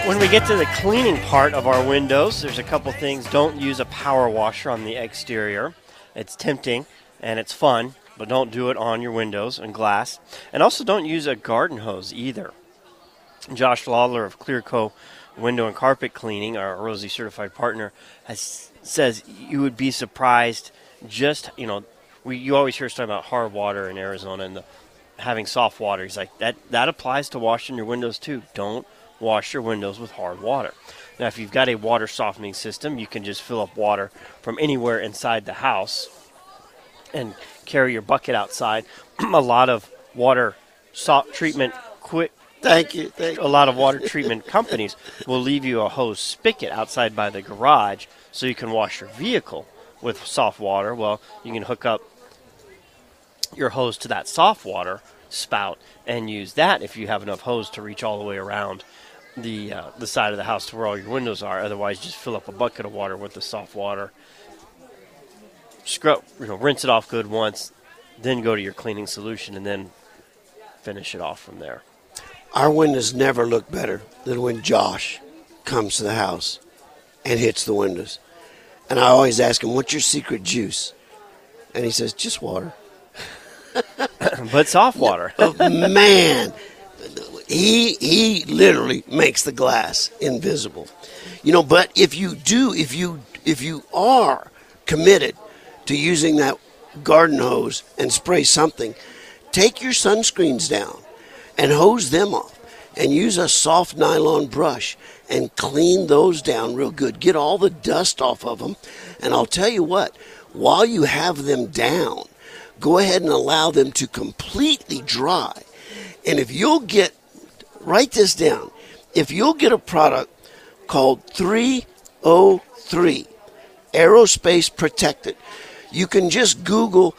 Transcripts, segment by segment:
When we get to the cleaning part of our windows, there's a couple things. Don't use a power washer on the exterior. It's tempting and it's fun, but don't do it on your windows and glass. And also don't use a garden hose either. Josh Lawler of Clearco Window and Carpet Cleaning, our Rosie certified partner, says you would be surprised just, you always hear us talking about hard water in Arizona and having soft water. He's like, that applies to washing your windows too. Don't wash your windows with hard water. Now, if you've got a water softening system, you can just fill up water from anywhere inside the house and carry your bucket outside. A lot of water treatment Thank you. A lot of water treatment companies will leave you a hose spigot outside by the garage so you can wash your vehicle with soft water. Well, you can hook up your hose to that soft water spout and use that if you have enough hose to reach all the way around the side of the house to where all your windows are. Otherwise, just fill up a bucket of water with the soft water. Rinse it off good once, then go to your cleaning solution, and then finish it off from there. Our windows never look better than when Josh comes to the house and hits the windows. And I always ask him, what's your secret juice? And he says, just water. But soft water. Man, he literally makes the glass invisible. But if you are committed to using that garden hose and spray something, take your sunscreens down and hose them off and use a soft nylon brush and clean those down real good. Get all the dust off of them. And I'll tell you what, while you have them down, go ahead and allow them to completely dry. And write this down, if you'll get a product called 303 Aerospace Protected, you can just Google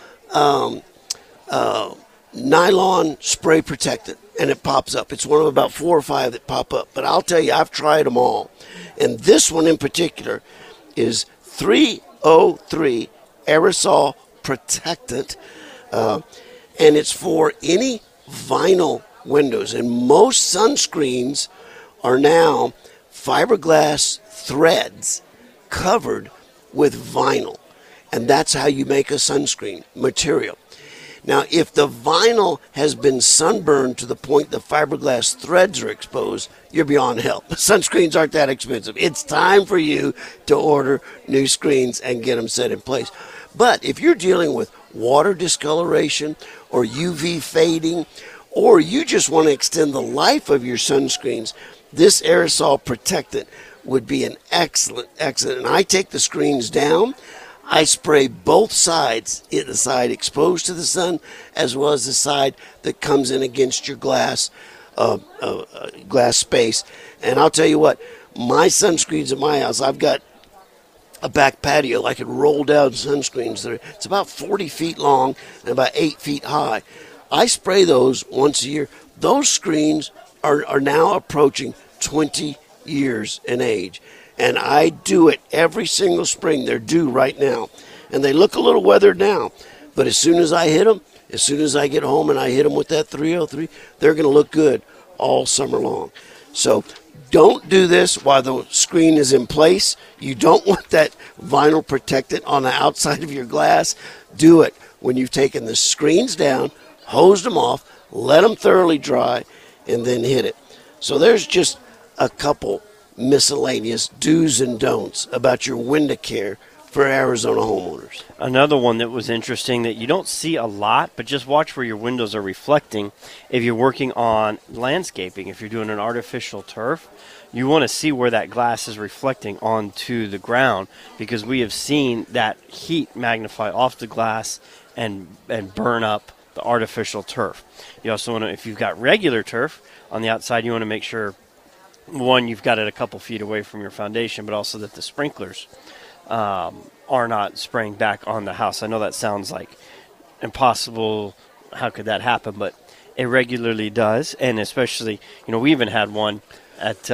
nylon spray protectant, and it pops up. It's one of about 4 or 5 that pop up. But I'll tell you, I've tried them all. And this one in particular is 303 Aerosol Protectant. And it's for any vinyl windows. And most sunscreens are now fiberglass threads covered with vinyl. And that's how you make a sunscreen material. Now, if the vinyl has been sunburned to the point the fiberglass threads are exposed, you're beyond help. Sunscreens aren't that expensive. It's time for you to order new screens and get them set in place. But if you're dealing with water discoloration or UV fading, or you just want to extend the life of your sunscreens, this aerosol protectant would be an excellent. And I take the screens down. I spray both sides, the side exposed to the sun as well as the side that comes in against your glass space. And I'll tell you what, my sunscreens at my house, I've got a back patio. I can roll down sunscreens. It's about 40 feet long and about 8 feet high. I spray those once a year. Those screens are now approaching 20 years in age. And I do it every single spring. They're due right now. And they look a little weathered now. But as soon as I hit them, as soon as I get home and I hit them with that 303, they're going to look good all summer long. So don't do this while the screen is in place. You don't want that vinyl protectant on the outside of your glass. Do it when you've taken the screens down, hosed them off, let them thoroughly dry, and then hit it. So there's just a couple miscellaneous do's and don'ts about your window care for Arizona homeowners. Another one that was interesting that you don't see a lot, but just watch where your windows are reflecting. If you're working on landscaping, if you're doing an artificial turf, you want to see where that glass is reflecting onto the ground, because we have seen that heat magnify off the glass and burn up the artificial turf. You also want to, if you've got regular turf on the outside, you want to make sure, one, you've got it a couple feet away from your foundation, but also that the sprinklers are not spraying back on the house. I know that sounds like impossible. How could that happen? But it regularly does, and especially, we even had one at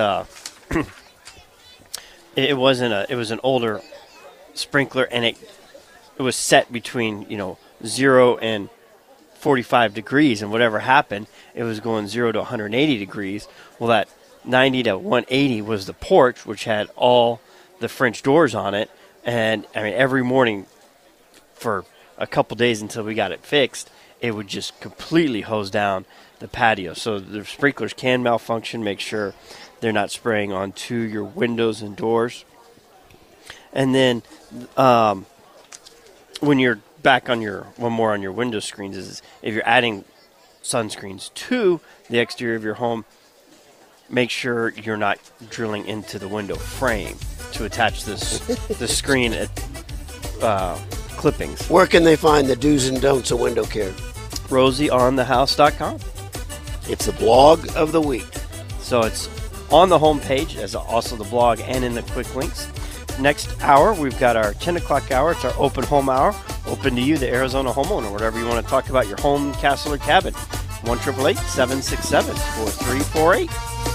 it was an older sprinkler, and it was set between 0 and 45 degrees, and whatever happened, it was going 0 to 180 degrees. Well, 90 to 180 was the porch, which had all the French doors on it. And, I mean, every morning for a couple days until we got it fixed, it would just completely hose down the patio. So the sprinklers can malfunction. Make sure they're not spraying onto your windows and doors. And then when you're back on one more on your window screens is if you're adding sunscreens to the exterior of your home, make sure you're not drilling into the window frame to attach the screen clippings. Where can they find the do's and don'ts of window care? RosieOnTheHouse.com. It's the blog of the week. So it's on the home page, as also the blog and in the quick links. Next hour, we've got our 10 o'clock hour. It's our open home hour. Open to you, the Arizona homeowner, whatever you want to talk about your home, castle, or cabin. 1-888-767-4348.